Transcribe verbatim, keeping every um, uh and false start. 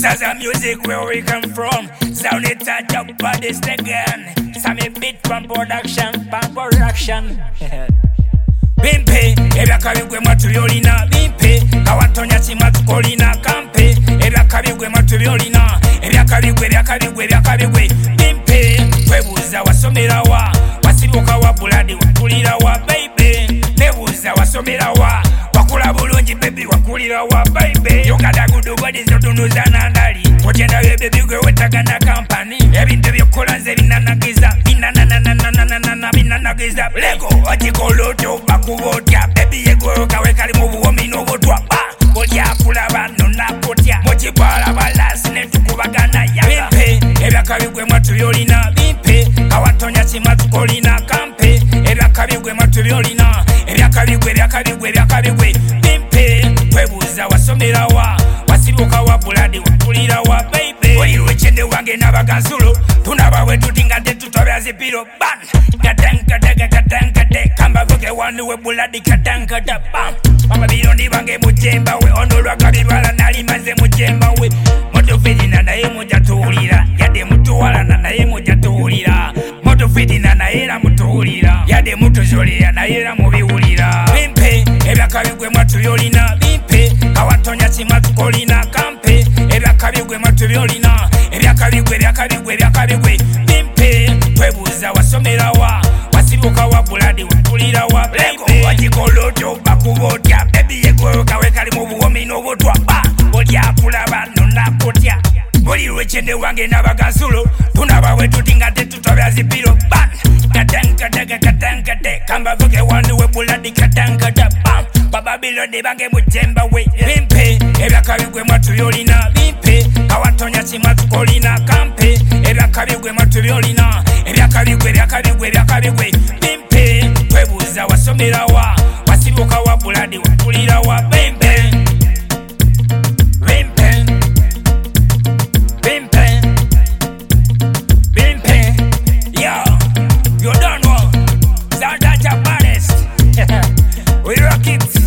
This is a music where we come from. Sound it at your body's again. Some beat from production, from production. Bimpe, ebyakabigwe matuyolina. Bimpe, kawatonya simatukolina. Kampe, ebyakabigwe matuyolina. Ebyakabigwe, ebyakabigwe, ebyakabigwe. Bimpe, twebuuza wasomera wa. Wasibuka wa buladi wakulira wa baby. Nebuuza wasomera wa. Wakula bulungi baby wakulira wa baby. Yogada gudu body zotunuza nandali. Wogenda we baby gwe wetagana company. Ebintu byokola nze binanagiza. Binanananananana binanagiza. Lego okikoloto bakubotya. Baby yegwe kawe kali mu buwomi n'obutwa. Bolya kulaba nonna kutya. Mukibwala balasi netukubagana yaga. Bimpe ebyakabigwe matuyolina. Bimpe kawatonya simatukolina. Kampe ebyakabigwe matuyolina. Ebyakabigwe ebyakabigwe ebyakabigwe. Bimpe twebuuza wasomera wa. Wasibuka wa buladi wakulira wa baby. Oli lwekende wange n'abagansulo. Tunaba we tutinga tetutobya zipiro ban. Katankata katankata kamba vuke wanu we buladi katankata bam. Mama birondi bange mujemba we ono lwakabibala nali maze mujemba we. Moto fidina naye mujatuulira. Yade mutuwalana naye mujatuulira. Moto fidina naye era mutuulira. Yade mutuzolera naye era mubiwulira. Bimpe ebyakabigwe matuyolina. Bimpe kawatonya simatukolina. Kampe ebyakabigwe matuyolina. Ebyakabigwe ebyakabigwe ebyakabigwe. Bimpe twebuuza wasomera wa. Wasibuka wa buladi wakulira wa baby. Wakikoloto bakubotya. Baby yegwe kawe kali mu buwomi n'obutwa. Bolya kulaba nonna kutya. Oli lwekende wange n'abagansulo. Tunaba we tutinga tetutobya zipiro ban. Katankata katankata kamba vuke wanu we buladi katankata bam. Bababiloni bange mujemba we. Bimpe ebyakabigwe matuyolina. Bimpe kawatonya simatukolina. Kampe ebyakabigwe matuyolina. Ebyakabigwe ebyakabigwe ebyakabigwe. Bimpe twebuuza wasomera wa. Wasibuka wa buladi wakulira wa baby. Bimpe Bimpe Bimpe yo you don't know sound at your baddest. We rock it.